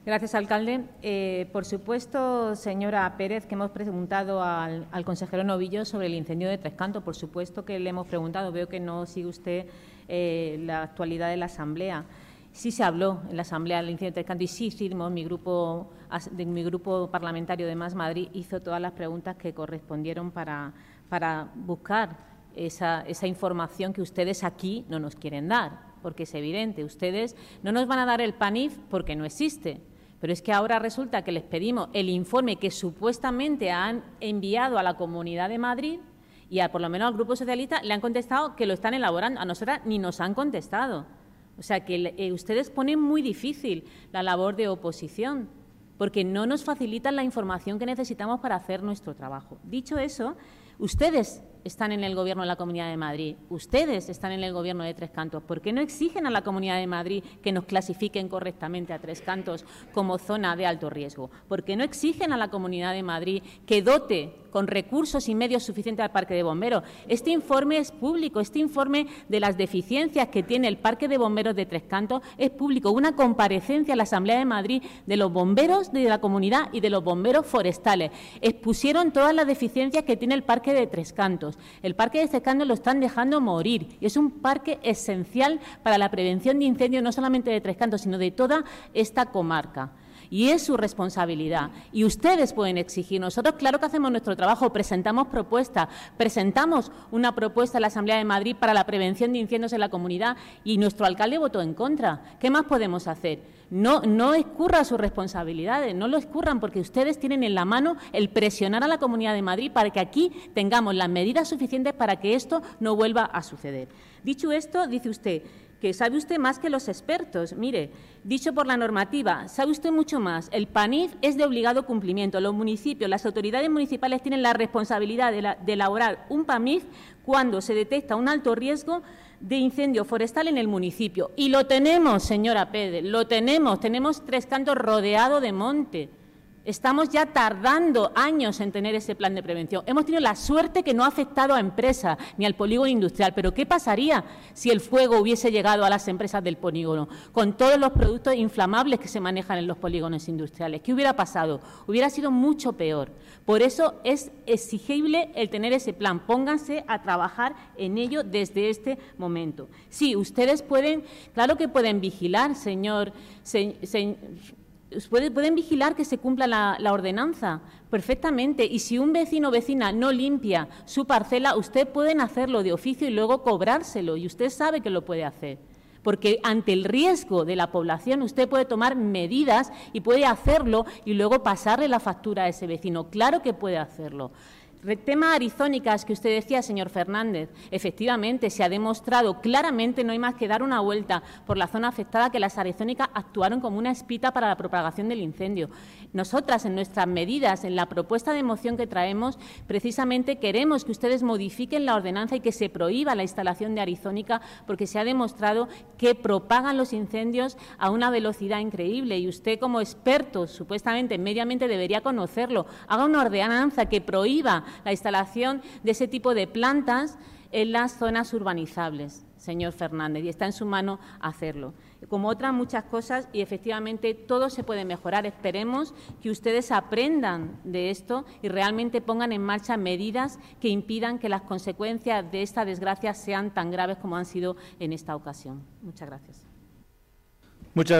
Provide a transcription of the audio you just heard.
Gracias, alcalde. Por supuesto, señora Pérez, que hemos preguntado al consejero Novillo sobre el incendio de Tres Cantos. Por supuesto que le hemos preguntado. Veo que no sigue usted la actualidad de la Asamblea. Sí se habló en la Asamblea del incendio de Tres Cantos y sí hicimos, mi grupo parlamentario de Más Madrid hizo todas las preguntas que correspondieron para buscar esa información que ustedes aquí no nos quieren dar, porque es evidente. Ustedes no nos van a dar el PANIF porque no existe. Pero es que ahora resulta que les pedimos el informe que supuestamente han enviado a la Comunidad de Madrid y por lo menos al Grupo Socialista le han contestado que lo están elaborando. A nosotras ni nos han contestado. O sea, que ustedes ponen muy difícil la labor de oposición porque no nos facilitan la información que necesitamos para hacer nuestro trabajo. Dicho eso, ustedes están en el Gobierno de la Comunidad de Madrid, ustedes están en el Gobierno de Tres Cantos. ¿Por qué no exigen a la Comunidad de Madrid que nos clasifiquen correctamente a Tres Cantos como zona de alto riesgo? ¿Por qué no exigen a la Comunidad de Madrid que dote con recursos y medios suficientes al Parque de Bomberos? Este informe es público, este informe de las deficiencias que tiene el Parque de Bomberos de Tres Cantos es público. Una comparecencia en la Asamblea de Madrid de los bomberos de la comunidad y de los bomberos forestales. Expusieron todas las deficiencias que tiene el Parque de Tres Cantos. El Parque de Tres Cantos lo están dejando morir y es un parque esencial para la prevención de incendios no solamente de Tres Cantos, sino de toda esta comarca. Y es su responsabilidad. Y ustedes pueden exigir. Nosotros, claro que hacemos nuestro trabajo, presentamos propuestas, presentamos una propuesta en la Asamblea de Madrid para la prevención de incendios en la comunidad y nuestro alcalde votó en contra. ¿Qué más podemos hacer? No escurran sus responsabilidades, no lo escurran, porque ustedes tienen en la mano el presionar a la Comunidad de Madrid para que aquí tengamos las medidas suficientes para que esto no vuelva a suceder. Dicho esto, dice usted que sabe usted más que los expertos. Mire, dicho por la normativa, sabe usted mucho más. El PANIF es de obligado cumplimiento. Los municipios, las autoridades municipales tienen la responsabilidad de elaborar un PANIF cuando se detecta un alto riesgo de incendio forestal en el municipio. Y lo tenemos, señora Pérez, lo tenemos. Tenemos Tres Cantos rodeado de monte. Estamos ya tardando años en tener ese plan de prevención. Hemos tenido la suerte que no ha afectado a empresas ni al polígono industrial. Pero ¿qué pasaría si el fuego hubiese llegado a las empresas del polígono con todos los productos inflamables que se manejan en los polígonos industriales? ¿Qué hubiera pasado? Hubiera sido mucho peor. Por eso es exigible el tener ese plan. Pónganse a trabajar en ello desde este momento. Sí, ustedes pueden, claro que pueden vigilar, pueden vigilar que se cumpla la ordenanza perfectamente, y si un vecino o vecina no limpia su parcela, usted pueden hacerlo de oficio y luego cobrárselo, y usted sabe que lo puede hacer. Porque ante el riesgo de la población usted puede tomar medidas y puede hacerlo y luego pasarle la factura a ese vecino. Claro que puede hacerlo. El tema arizónicas que usted decía, señor Fernández, efectivamente se ha demostrado claramente, no hay más que dar una vuelta por la zona afectada, que las arizónicas actuaron como una espita para la propagación del incendio. Nosotras, en nuestras medidas, en la propuesta de moción que traemos, precisamente queremos que ustedes modifiquen la ordenanza y que se prohíba la instalación de arizónica, porque se ha demostrado que propagan los incendios a una velocidad increíble, y usted, como experto supuestamente en medio ambiente, debería conocerlo. Haga una ordenanza que prohíba la instalación de ese tipo de plantas en las zonas urbanizables, señor Fernández, y está en su mano hacerlo. Como otras muchas cosas, y efectivamente todo se puede mejorar. Esperemos que ustedes aprendan de esto y realmente pongan en marcha medidas que impidan que las consecuencias de esta desgracia sean tan graves como han sido en esta ocasión. Muchas gracias.